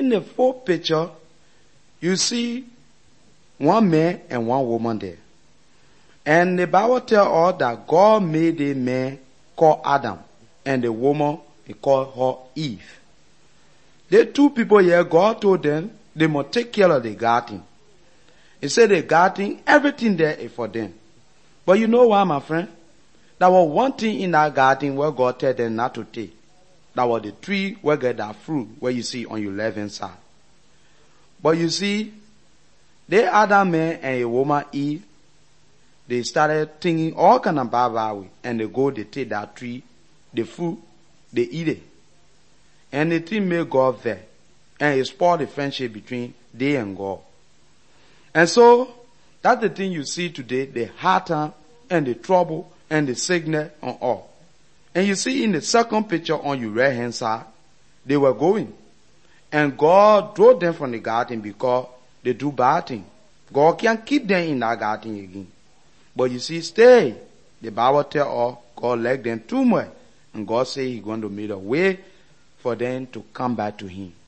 in the fourth picture, you see one man and one woman there. And the Bible tells us that God made a man called Adam, and the woman, he called her Eve. The two people here, God told them they must take care of the garden. He said the garden, everything there is for them. But you know what, my friend? There was one thing in that garden where God told them not to take. That was the tree where get that fruit, where you see on your left hand side. But you see, the other man and a woman Eve, they started thinking all kind of bad way, and they take that tree, the fruit, they eat it. And the thing made God there. And it spoiled the friendship between they and God. And so, that's the thing you see today, the hard time and the trouble and the sickness and all. And you see in the second picture on your right hand side, they were going. And God drove them from the garden because they do bad things. God can't keep them in that garden again. But you see, stay. The Bible tells us God liked them too much. And God said He's going to make a way for them to come back to Him.